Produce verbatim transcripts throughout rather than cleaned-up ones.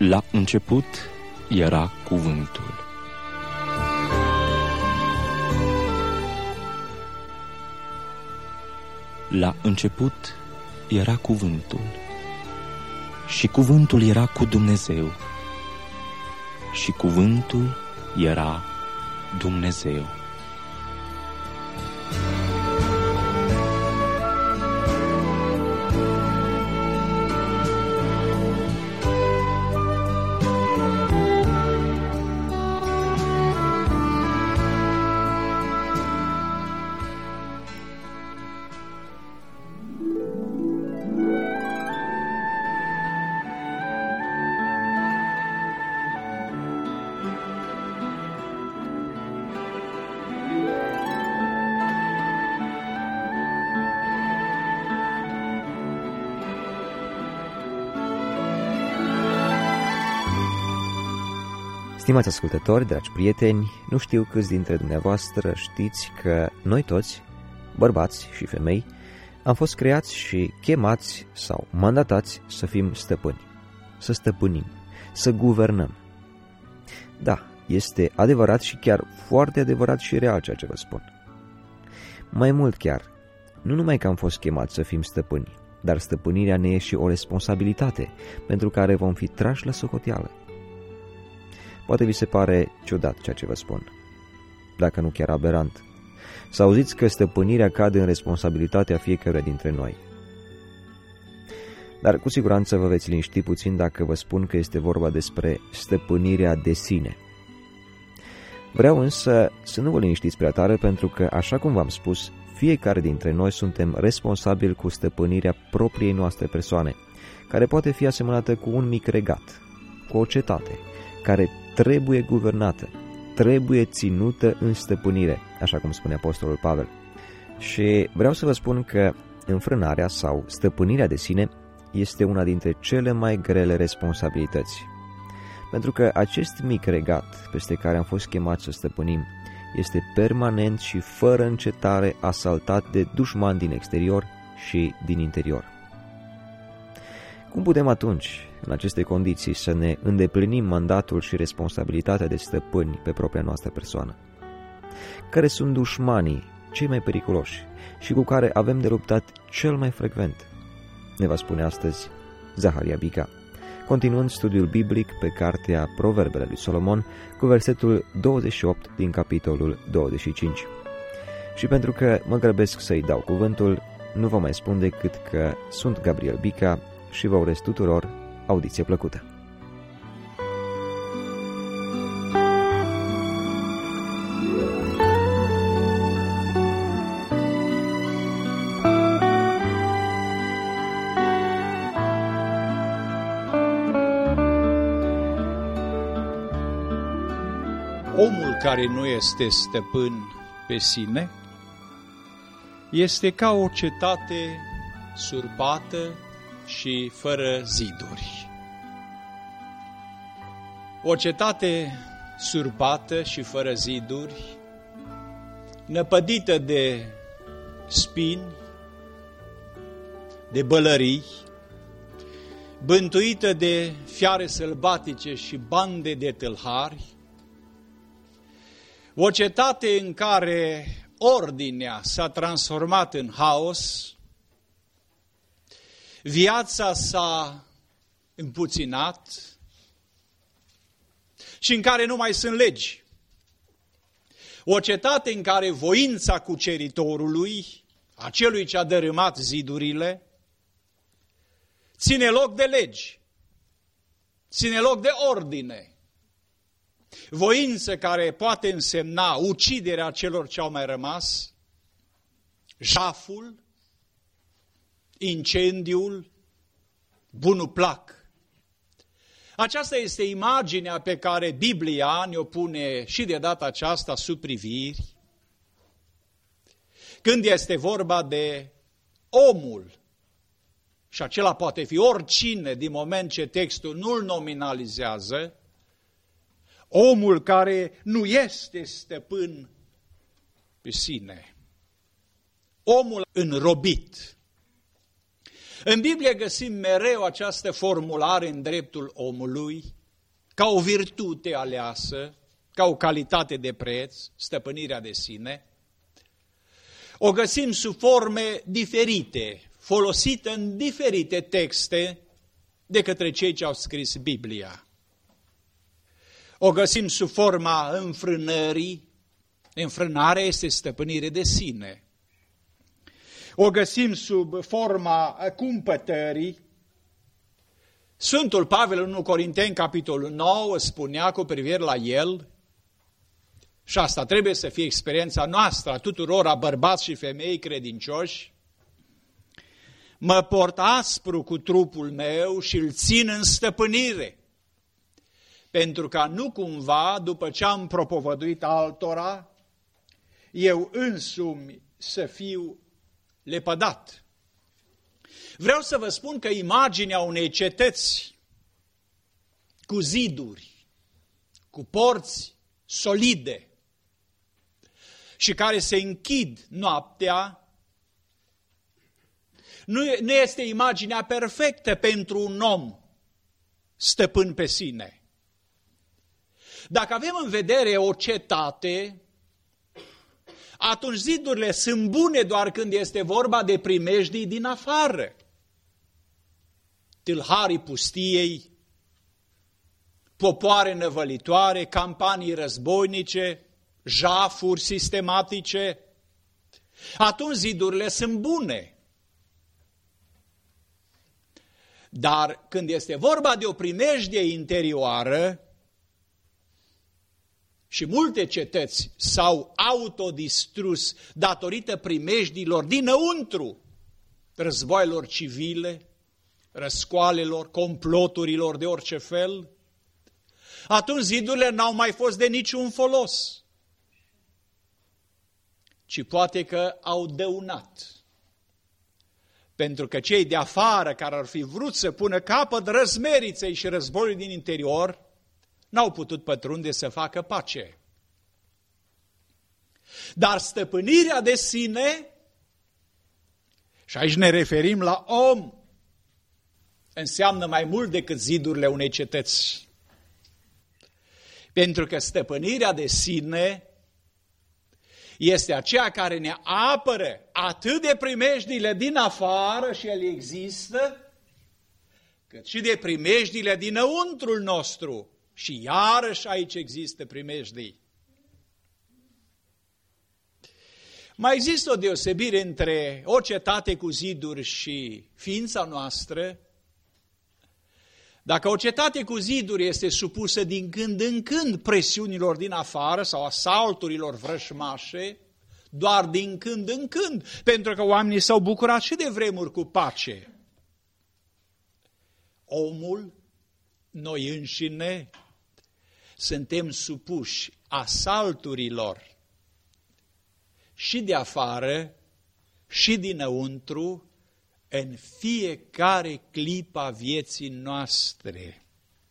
La început era cuvântul. La început era cuvântul. Și cuvântul era cu Dumnezeu. Și cuvântul era Dumnezeu. Stimați ascultători, dragi prieteni, nu știu câți dintre dumneavoastră știți că noi toți, bărbați și femei, am fost creați și chemați sau mandatați să fim stăpâni, să stăpânim, să guvernăm. Da, este adevărat și chiar foarte adevărat și real ceea ce vă spun. Mai mult chiar, nu numai că am fost chemați să fim stăpâni, dar stăpânirea ne e și o responsabilitate pentru care vom fi trași la socoteală. Poate vi se pare ciudat ceea ce vă spun, dacă nu chiar aberant. Să auziți că stăpânirea cade în responsabilitatea fiecăruia dintre noi. Dar cu siguranță vă veți liniști puțin dacă vă spun că este vorba despre stăpânirea de sine. Vreau însă să nu vă liniștiți prea tare, pentru că, așa cum v-am spus, fiecare dintre noi suntem responsabili cu stăpânirea propriei noastre persoane, care poate fi asemănată cu un mic regat, cu o cetate, care trebuie guvernată, trebuie ținută în stăpânire, așa cum spune Apostolul Pavel. Și vreau să vă spun că înfrânarea sau stăpânirea de sine este una dintre cele mai grele responsabilități. Pentru că acest mic regat peste care am fost chemați să stăpânim este permanent și fără încetare asaltat de dușmani din exterior și din interior. Cum putem atunci, în aceste condiții, să ne îndeplinim mandatul și responsabilitatea de stăpâni pe propria noastră persoană? Care sunt dușmanii cei mai periculoși și cu care avem de luptat cel mai frecvent? Ne va spune astăzi Zaharia Bica, continuând studiul biblic pe cartea Proverbele lui Solomon cu versetul douăzeci și opt din capitolul douăzeci și cinci. Și pentru că mă grăbesc să-i dau cuvântul, nu vă mai spun decât că sunt Gabriel Bica și vă urez tuturor audiție plăcută. Omul care nu este stăpân pe sine este ca o cetate surpată și fără ziduri. O cetate surpată și fără ziduri, năpădită de spini, de bălării, bântuită de fiare sălbatice și bande de tâlhari, o cetate în care ordinea s-a transformat în haos, viața s-a împuținat și în care nu mai sunt legi. O cetate în care voința cuceritorului, a celui ce a dărâmat zidurile, ține loc de legi, ține loc de ordine. Voință care poate însemna uciderea celor ce au mai rămas, jaful, incendiul, bunul plac. Aceasta este imaginea pe care Biblia ne-o pune și de data aceasta sub priviri, când este vorba de omul, și acela poate fi oricine din moment ce textul nu-l nominalizează, omul care nu este stăpân pe sine, omul înrobit. În Biblie găsim mereu această formulare în dreptul omului, ca o virtute aleasă, ca o calitate de preț, stăpânirea de sine. O găsim sub forme diferite, folosită în diferite texte de către cei ce au scris Biblia. O găsim sub forma înfrânării, înfrânarea este stăpânire de sine. O găsim sub forma cumpătării. Sfântul Pavel în unu Corinteni, capitolul nouă, spunea cu privire la el, și asta trebuie să fie experiența noastră, a tuturor, a bărbați și femei credincioși, mă port aspru cu trupul meu și îl țin în stăpânire, pentru ca nu cumva, după ce am propovăduit altora, eu însumi să fiu lepădat. Vreau să vă spun că imaginea unei cetăți cu ziduri, cu porți solide și care se închid noaptea, nu, nu este imaginea perfectă pentru un om stăpân pe sine. Dacă avem în vedere o cetate, atunci zidurile sunt bune doar când este vorba de primejdii din afară. Tâlharii pustiei, popoare năvălitoare, campanii războinice, jafuri sistematice, atunci zidurile sunt bune. Dar când este vorba de o primejdie interioară, și multe cetăți s-au autodistrus datorită primejdilor dinăuntru, războaielor civile, răscoalelor, comploturilor de orice fel, atunci zidurile n-au mai fost de niciun folos, ci poate că au dăunat. Pentru că cei de afară care ar fi vrut să pună capăt răzmeriței și războiului din interior, n-au putut pătrunde să facă pace. Dar stăpânirea de sine, și aici ne referim la om, înseamnă mai mult decât zidurile unei cetăți. Pentru că stăpânirea de sine este aceea care ne apără atât de primejdile din afară, și ele există, cât și de primejdile dinăuntrul nostru. Și iarăși aici există primejdii. Mai există o deosebire între o cetate cu ziduri și ființa noastră. Dacă o cetate cu ziduri este supusă din când în când presiunilor din afară sau asalturilor vrășmașe, doar din când în când, pentru că oamenii s-au bucurat și de vremuri cu pace. Omul, noi înșine, suntem supuși asalturilor și de afară și dinăuntru în fiecare clipă a vieții noastre.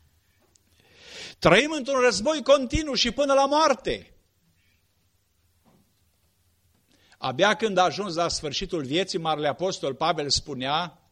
Trăim într-un război continuu și până la moarte. Abia când a ajuns la sfârșitul vieții, Marele Apostol Pavel spunea: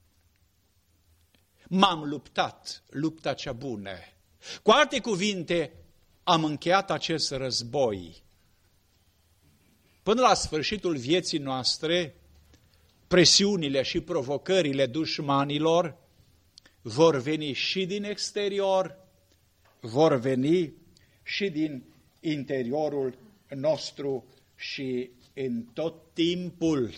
m-am luptat, lupta cea bună. Cu alte cuvinte, am încheiat acest război. Până la sfârșitul vieții noastre, presiunile și provocările dușmanilor vor veni și din exterior, vor veni și din interiorul nostru și în tot timpul.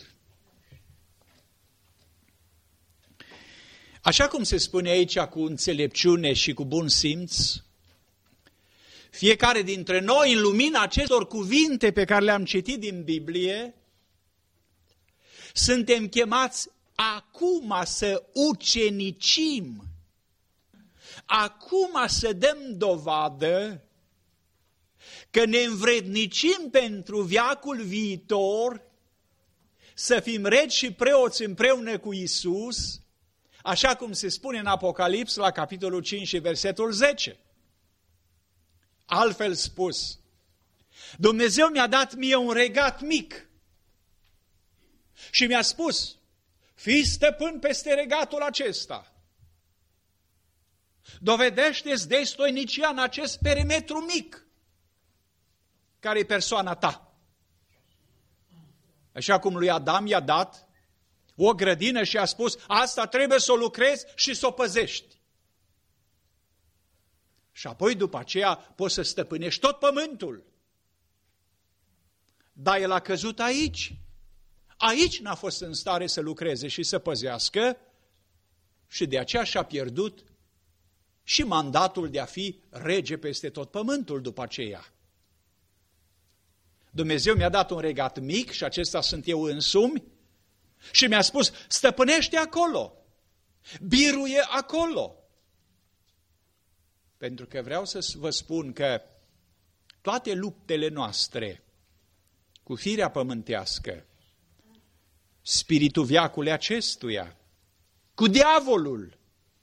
Așa cum se spune aici cu înțelepciune și cu bun simț, fiecare dintre noi, în lumina acestor cuvinte pe care le-am citit din Biblie, suntem chemați acum să ucenicim, acum să dăm dovadă că ne învrednicim pentru veacul viitor, să fim regi și preoți împreună cu Iisus, așa cum se spune în Apocalips la capitolul cinci și versetul zece. Altfel spus, Dumnezeu mi-a dat mie un regat mic și mi-a spus: Fii stăpân peste regatul acesta. Dovedește-ți destoinicia în acest perimetru mic, care e persoana ta. Așa cum lui Adam i-a dat o grădină și a spus, asta trebuie să o lucrezi și să o păzești. Și apoi după aceea poți să stăpânești tot pământul. Dar el a căzut aici. Aici n-a fost în stare să lucreze și să păzească și de aceea și-a pierdut și mandatul de a fi rege peste tot pământul după aceea. Dumnezeu mi-a dat un regat mic și acesta sunt eu însumi și mi-a spus, stăpânește acolo, biruie acolo. Pentru că vreau să vă spun că toate luptele noastre cu firea pământească, spiritul veacului acestuia, cu diavolul,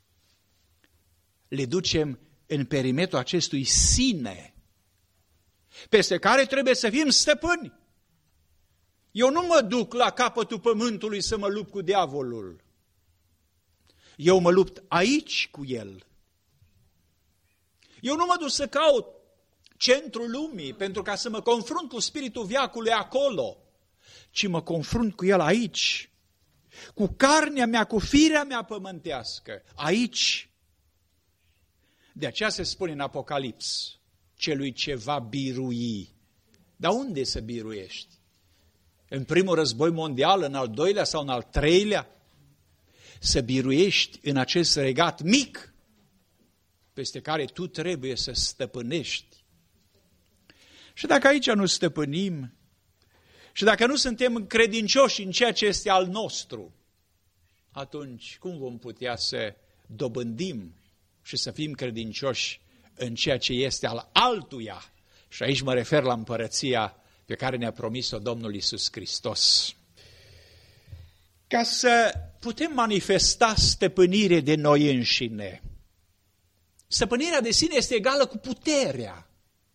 le ducem în perimetrul acestui sine, peste care trebuie să fim stăpâni. Eu nu mă duc la capătul pământului să mă lupt cu diavolul. Eu mă lupt aici cu el. Eu nu mă duc să caut centrul lumii pentru ca să mă confrunt cu spiritul veacului acolo, ci mă confrunt cu el aici, cu carnea mea, cu firea mea pământească, aici. De aceea se spune în Apocalips, celui ce va birui. Dar unde să biruiești? În primul război mondial, în al doilea sau în al treilea? Să biruiești în acest regat mic, peste care tu trebuie să stăpânești. Și dacă aici nu stăpânim, și dacă nu suntem credincioși în ceea ce este al nostru, atunci cum vom putea să dobândim și să fim credincioși în ceea ce este al altuia? Și aici mă refer la împărăția pe care ne-a promis-o Domnul Iisus Hristos. Ca să putem manifesta stăpânire de noi înșine, stăpânirea de sine este egală cu puterea.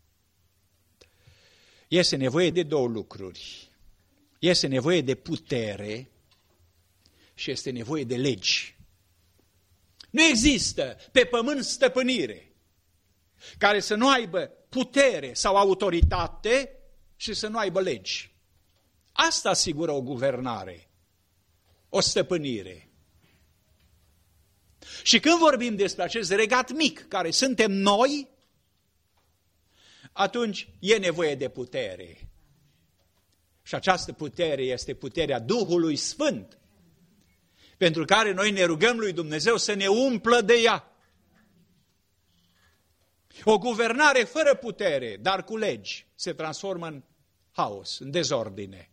Este nevoie de două lucruri. Este nevoie de putere și este nevoie de legi. Nu există pe pământ stăpânire care să nu aibă putere sau autoritate și să nu aibă legi. Asta asigură o guvernare, o stăpânire. Și când vorbim despre acest regat mic care suntem noi, atunci e nevoie de putere. Și această putere este puterea Duhului Sfânt, pentru care noi ne rugăm lui Dumnezeu să ne umplă de ea. O guvernare fără putere, dar cu legi, se transformă în haos, în dezordine.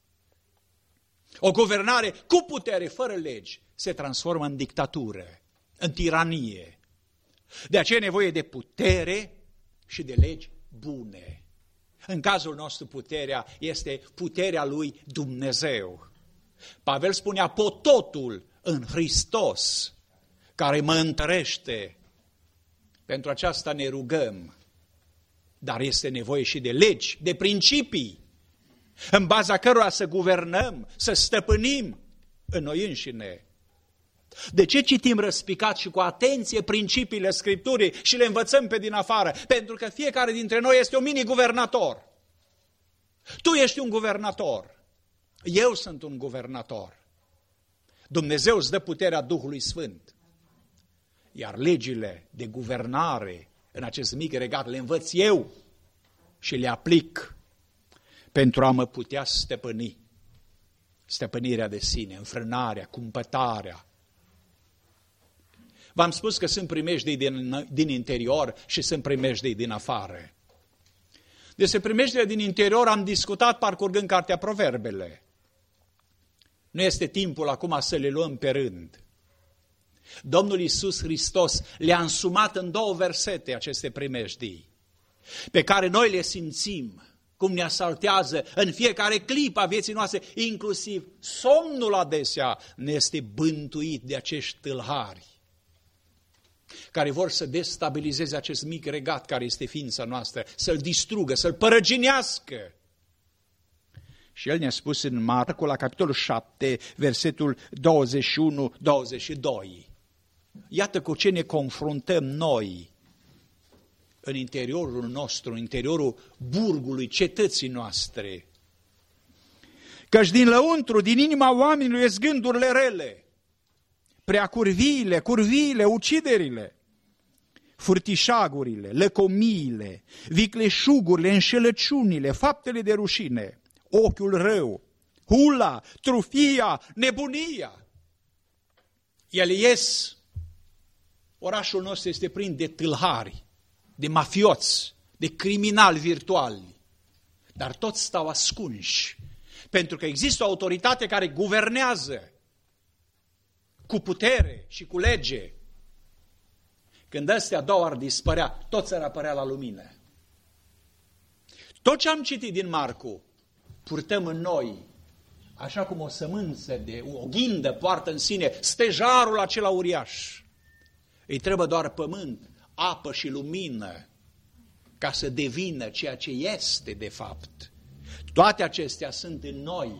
O guvernare cu putere, fără legi, se transformă în dictatură, în tiranie. De aceea e nevoie de putere și de legi bune. În cazul nostru puterea este puterea lui Dumnezeu. Pavel spunea, pot totul în Hristos, care mă întărește. Pentru aceasta ne rugăm, dar este nevoie și de legi, de principii, în baza cărora să guvernăm, să stăpânim în noi înșine. De ce citim răspicat și cu atenție principiile Scripturii și le învățăm pe din afară? Pentru că fiecare dintre noi este un mini-guvernator. Tu ești un guvernator. Eu sunt un guvernator. Dumnezeu îți dă puterea Duhului Sfânt. Iar legile de guvernare în acest mic regat le învăț eu și le aplic pentru a mă putea stăpâni. Stăpânirea de sine, înfrânarea, cumpătarea. V-am spus că sunt primejdii din, din interior și sunt primejdii din afară. Despre primejdile din interior am discutat parcurgând cartea Proverbele. Nu este timpul acum să le luăm pe rând. Domnul Iisus Hristos le-a însumat în două versete aceste primejdii, pe care noi le simțim, cum ne asaltează în fiecare clipă a vieții noastre, inclusiv somnul adesea ne este bântuit de acești tâlhari care vor să destabilizeze acest mic regat care este ființa noastră, să-l distrugă, să-l părăginească. Și el ne-a spus în Marcu, la capitolul șapte, versetul douăzeci și unu douăzeci și doi. Iată cu ce ne confruntăm noi în interiorul nostru, în interiorul burgului, cetății noastre. Căci din lăuntru, din inima oamenilor ies gândurile rele, prea curviile, curviile, uciderile, furtișagurile, lăcomiile, vicleșugurile, înșelăciunile, faptele de rușine, ochiul rău, hula, trufia, nebunia. Ele ies, orașul nostru este plin de tâlhari, de mafioți, de criminali virtuali, dar toți stau ascunși, pentru că există o autoritate care guvernează cu putere și cu lege. Când astea două ar dispărea, toți ar apărea la lumină. Tot ce am citit din Marcu, purtăm în noi, așa cum o sămânță de o ghindă poartă în sine stejarul acela uriaș. Îi trebuie doar pământ, apă și lumină ca să devină ceea ce este de fapt. Toate acestea sunt în noi.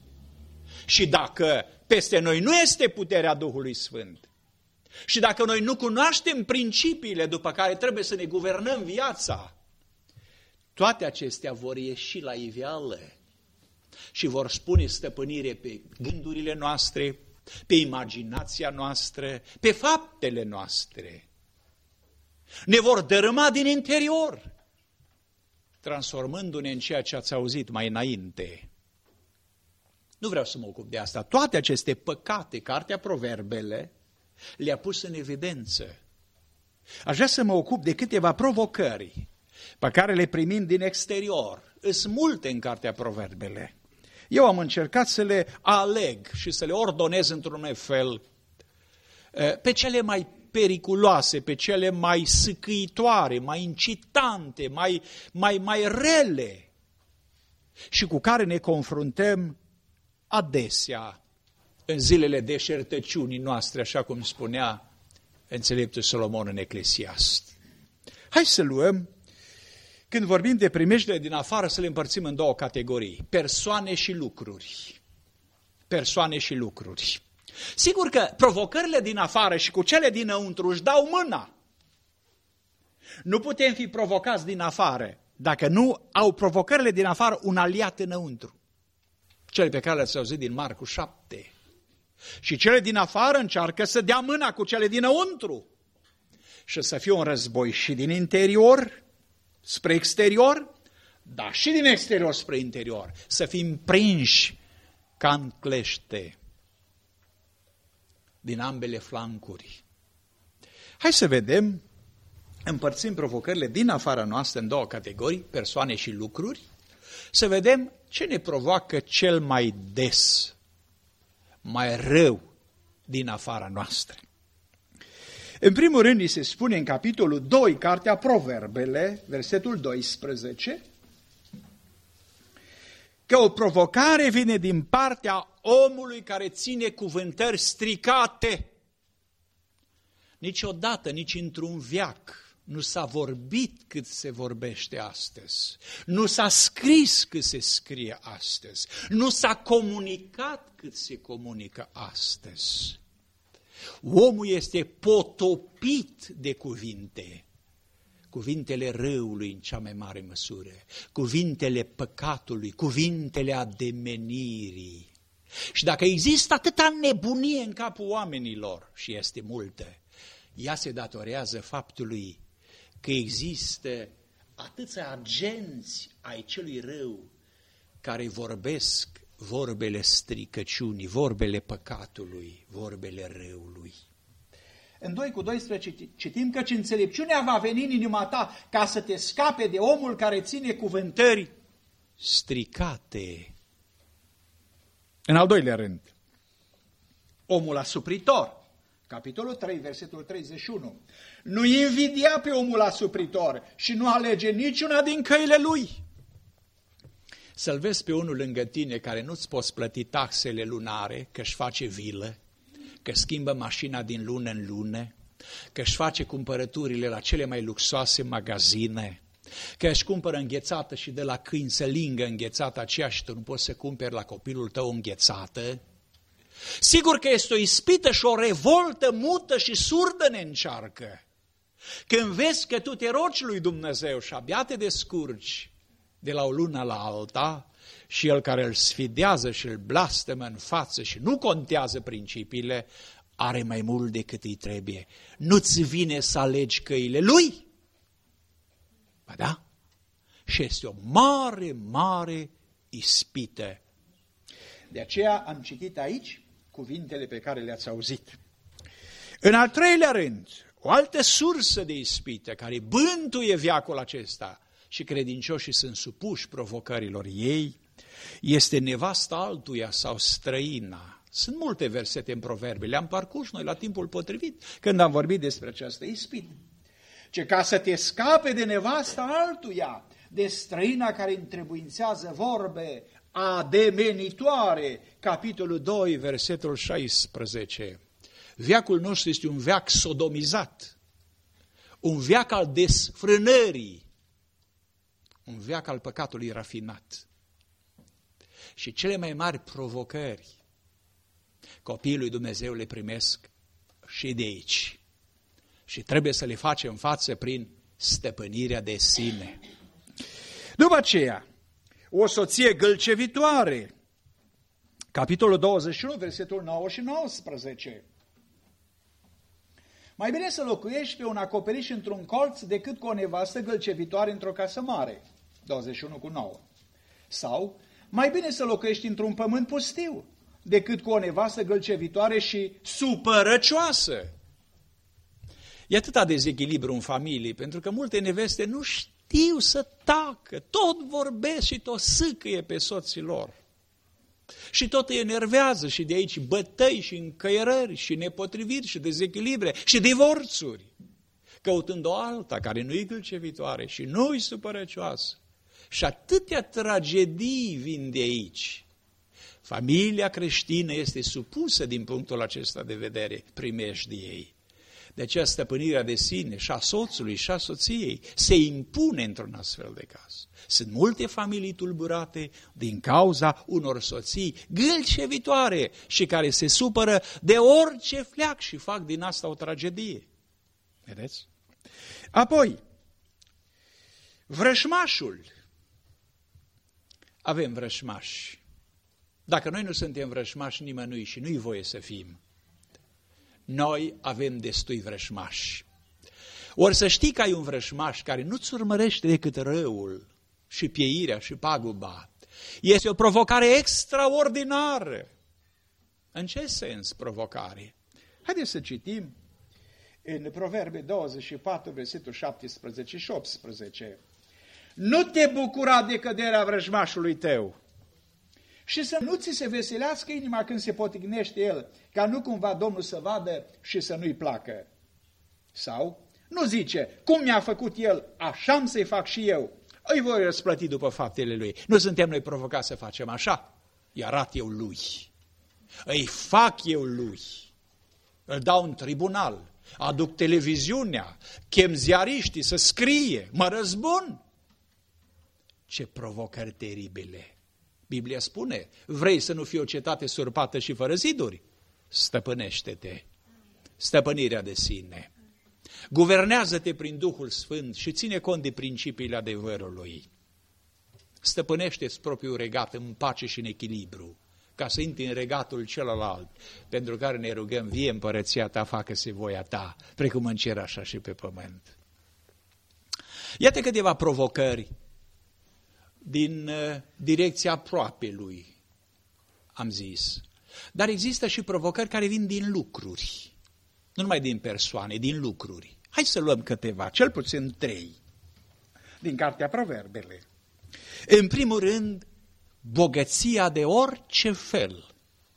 Și dacă peste noi nu este puterea Duhului Sfânt, și dacă noi nu cunoaștem principiile după care trebuie să ne guvernăm viața, toate acestea vor ieși la iveală și vor spune stăpânire pe gândurile noastre, pe imaginația noastră, pe faptele noastre. Ne vor dărâma din interior, transformându-ne în ceea ce ați auzit mai înainte. Nu vreau să mă ocup de asta. Toate aceste păcate, Cartea Proverbele le-a pus în evidență. Aș vrea să mă ocup de câteva provocări pe care le primim din exterior. Sunt multe în Cartea Proverbele. Eu am încercat să le aleg și să le ordonez într-un fel pe cele mai periculoase, pe cele mai sâcâitoare, mai incitante, mai, mai, mai rele și cu care ne confruntăm adesea în zilele deșertăciunii noastre, așa cum spunea înțeleptul Solomon în Eclesiast. Hai să luăm, când vorbim de primejdile din afară, să le împărțim în două categorii, persoane și lucruri. Persoane și lucruri. Sigur că provocările din afară și cu cele dinăuntru își dau mâna. Nu putem fi provocați din afară dacă nu au provocările din afară un aliat înăuntru. Cele pe care le-ați auzit din Marcu șapte. Și cele din afară încearcă să dea mâna cu cele dinăuntru. Și să fie un război și din interior spre exterior, dar și din exterior spre interior. Să fim prinși ca în clește din ambele flancuri. Hai să vedem, împărțim provocările din afara noastră în două categorii, persoane și lucruri, să vedem ce ne provoacă cel mai des, mai rău din afara noastră. În primul rând, îi se spune în capitolul doi, Cartea Proverbele, versetul doisprezece, că o provocare vine din partea omului care ține cuvântări stricate. Niciodată, nici într-un veac, nu s-a vorbit cât se vorbește astăzi. Nu s-a scris cât se scrie astăzi. Nu s-a comunicat cât se comunică astăzi. Omul este potopit de cuvinte. Cuvintele răului în cea mai mare măsură, cuvintele păcatului, cuvintele ademenirii. Și dacă există atâta nebunie în capul oamenilor, și este multă, ea se datorează faptului că există atâția agenți ai celui rău care vorbesc vorbele stricăciunii, vorbele păcatului, vorbele răului. În doi cu doisprezece citim căci înțelepciunea va veni în inima ta ca să te scape de omul care ține cuvântări stricate. În al doilea rând, omul asupritor. Capitolul trei, versetul treizeci și unu. Nu invidia pe omul asupritor și nu alege niciuna din căile lui. Să-l vezi pe unul lângă tine care nu-ți poți plăti taxele lunare, că își face vilă, că schimbă mașina din lună în lună, că își face cumpărăturile la cele mai luxoase magazine, Că își cumpără înghețată și de la câini să lingă înghețată aceea și tu nu poți să cumperi la copilul tău înghețată. Sigur că este o ispită și o revoltă mută și surdă ne încearcă. Când vezi că tu te rogi lui Dumnezeu și abia te descurci de la o lună la alta și el care îl sfidează și îl blastămă în față și nu contează principiile, are mai mult decât îi trebuie. Nu-ți vine să alegi căile lui? Ba da? Și este o mare, mare ispită. De aceea am citit aici cuvintele pe care le-ați auzit. În al treilea rând, o altă sursă de ispită care bântuie veacul acesta și credincioșii sunt supuși provocărilor ei, este nevasta altuia sau străina. Sunt multe versete în Proverbe, le-am parcurs noi la timpul potrivit când am vorbit despre această ispită. Ce ca să te scape de nevasta altuia, de străina care întrebuințează vorbe ademenitoare, capitolul doi, versetul șaisprezece. Veacul nostru este un veac sodomizat, un veac al desfrânării, un veac al păcatului rafinat. Și cele mai mari provocări copiii lui Dumnezeu le primesc și de aici. Și trebuie să le facem față prin stăpânirea de sine. După aceea, o soție gâlcevitoare, capitolul douăzeci și unu, versetul nouă și nouăsprezece. Mai bine să locuiești pe un acoperiș într-un colț decât cu o nevastă gâlcevitoare într-o casă mare. douăzeci și unu cu nouă. Sau, mai bine să locuiești într-un pământ pustiu decât cu o nevastă gâlcevitoare și supărăcioasă. E atâta dezechilibru în familie, pentru că multe neveste nu știu să tacă, tot vorbesc și tot sâcăie pe soții lor. Și tot îi enervează și de aici bătăi și încăierări și nepotriviri și dezechilibre și divorțuri, căutând o alta care nu-i gâlcevitoare și nu-i supărăcioasă. Și atâtea tragedii vin de aici. Familia creștină este supusă din punctul acesta de vedere primejdiei. De aceea stăpânirea de sine și a soțului și a soției se impune într-un astfel de caz. Sunt multe familii tulburate din cauza unor soții gâlcevitoare și care se supără de orice fleac și fac din asta o tragedie. Vedeți? Apoi, vrășmașul. Avem vrășmași. Dacă noi nu suntem vrășmași nimănui și nu-i voie să fim, noi avem destui vrășmași. Ori să știi că ai un vrășmaș care nu-ți urmărește decât răul și pieirea și paguba. Este o provocare extraordinară. În ce sens provocare? Haideți să citim în Proverbe douăzeci și patru, versetul șaptesprezece și optsprezece. Nu te bucura de căderea vrăjmașului tău și să nu ți se veselească inima când se potignește el, ca nu cumva Domnul să vadă și să nu-i placă. Sau nu zice, cum mi-a făcut el, așa-mi să-i fac și eu. Îi voi răsplăti după faptele lui. Nu suntem noi provocați să facem așa. Îi arat eu lui. Îi fac eu lui. Îl dau în tribunal. Aduc televiziunea. Chem ziariștii să scrie. Mă răzbun. Ce provocări teribile. Biblia spune, vrei să nu fii o cetate surpată și fără ziduri? Stăpânește-te. Stăpânirea de sine. Guvernează-te prin Duhul Sfânt și ține cont de principiile adevărului. Stăpânește-ți propriul regat în pace și în echilibru, ca să intri în regatul celălalt, pentru care ne rugăm, vie împărăția ta, facă-se voia ta, precum în cer așa și pe pământ. Iată câteva provocări din uh, direcția aproapelui, am zis. Dar există și provocări care vin din lucruri. Nu numai din persoane, din lucruri. Hai să luăm câteva, cel puțin trei, din cartea Proverbele. În primul rând, bogăția de orice fel.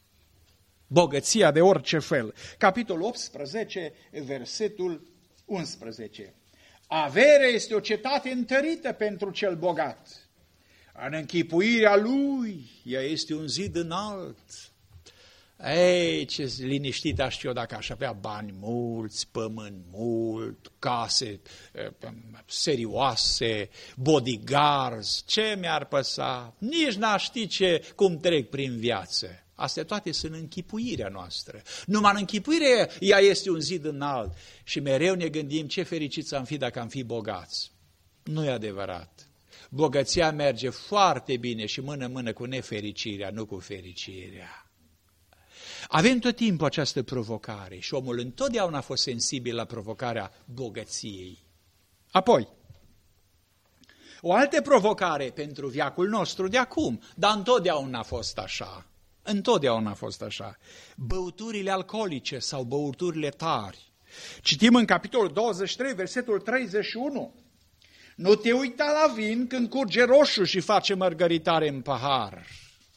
Bogăția de orice fel. Capitolul optsprezece, versetul unsprezece. Averea este o cetate întărită pentru cel bogat. În închipuirea lui, ea este un zid înalt. Ei, ce liniștit aș fi eu dacă aș avea bani mulți, pământ mult, case serioase, bodyguards, ce mi-ar păsa? Nici n-aș ști ce, cum trec prin viață. Astea toate sunt închipuirea noastră. Numai în închipuire ea este un zid înalt și mereu ne gândim ce fericiți am fi dacă am fi bogați. Nu e adevărat. Bogăția merge foarte bine și mână-mână cu nefericirea, nu cu fericirea. Avem tot timpul această provocare și omul întotdeauna a fost sensibil la provocarea bogăției. Apoi, o altă provocare pentru veacul nostru de acum, dar întotdeauna a fost așa, întotdeauna a fost așa, băuturile alcoolice sau băuturile tari. Citim în capitolul douăzeci și trei, versetul treizeci și unu. Nu te uita la vin când curge roșu și face mărgăritare în pahar.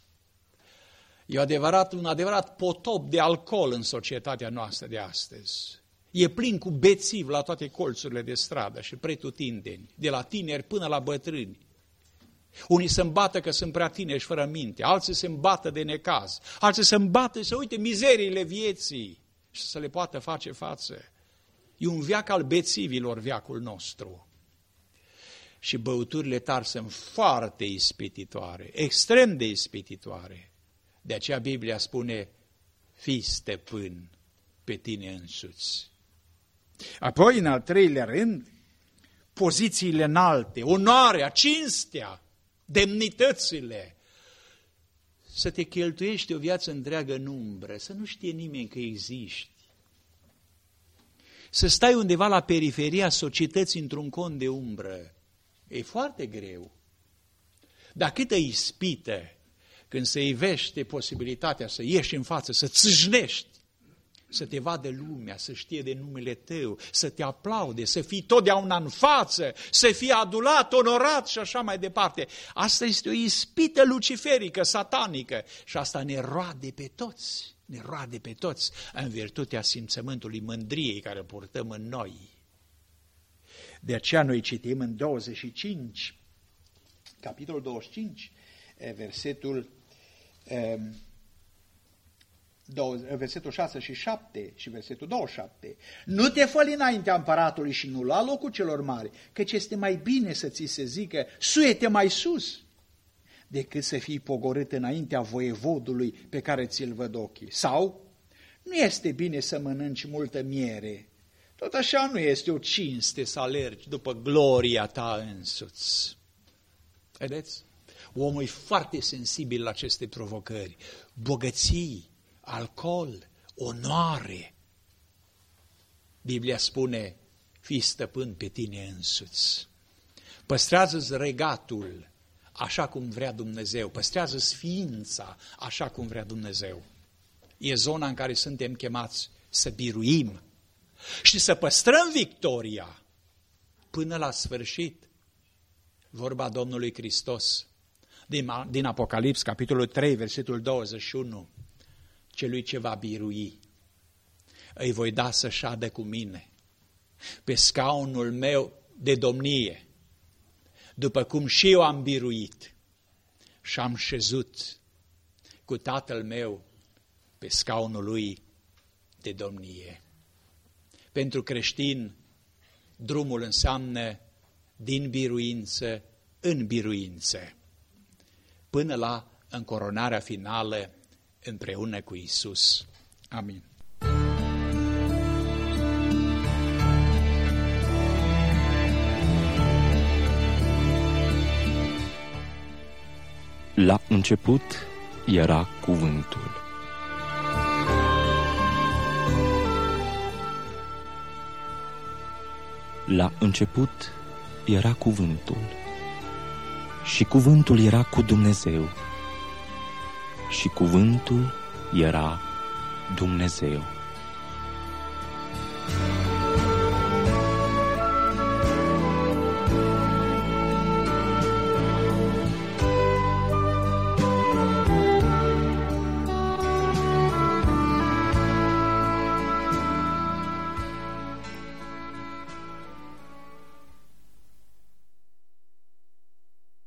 E adevărat, un adevărat potop de alcool în societatea noastră de astăzi. E plin cu bețiv la toate colțurile de stradă și pretutindeni, de la tineri până la bătrâni. Unii se îmbată că sunt prea tineri și fără minte, alții se îmbată de necaz, alții se îmbată și să uite mizeriile vieții și să le poată face față. E un veac al bețivilor, veacul nostru. Și băuturile tari sunt foarte ispititoare, extrem de ispititoare. De aceea Biblia spune, fii stăpân pe tine însuți. Apoi, în al treilea rând, pozițiile înalte, onoarea, cinstea, demnitățile. Să te cheltuiești o viață întreagă în umbră, să nu știe nimeni că existi. Să stai undeva la periferia societății într-un cont de umbră. E foarte greu. Dar câtă ispită când se ivește posibilitatea să ieși în față, să țâșnești, să te vadă lumea, să știe de numele tău, să te aplaude, să fii totdeauna în față, să fii adulat, onorat și așa mai departe. Asta este o ispită luciferică, satanică și asta ne roade pe toți, ne roade pe toți în virtutea simțământului mândriei care purtăm în noi. De aceea noi citim în douăzeci și cinci, capitolul douăzeci și cinci, versetul versetul șase și șapte și versetul douăzeci și șapte. Nu te făli înaintea împăratului și nu lua locul celor mari, căci este mai bine să ți se zică suie-te mai sus, decât să fii pogorât înaintea voievodului pe care ți-l văd ochii. Sau, nu este bine să mănânci multă miere, tot așa nu este o cinste să alergi după gloria ta însuți. Vedeți? Omul e foarte sensibil la aceste provocări. Bogății, alcool, onoare. Biblia spune, fii stăpân pe tine însuți. Păstrează-ți regatul așa cum vrea Dumnezeu. Păstrează-ți ființa așa cum vrea Dumnezeu. E zona în care suntem chemați să biruim și să păstrăm victoria până la sfârșit. Vorba Domnului Hristos. Din, din Apocalips, capitolul trei, versetul douăzeci și unu, celui ce va birui, îi voi da să șadă cu mine pe scaunul meu de domnie, după cum și eu am biruit și am șezut cu Tatăl meu pe scaunul lui de domnie. Pentru creștin, drumul înseamnă din biruință în biruință, până la încoronarea finală împreună cu Iisus. Amin. La început era cuvântul. La început era cuvântul. Și cuvântul era cu Dumnezeu. Și cuvântul era Dumnezeu.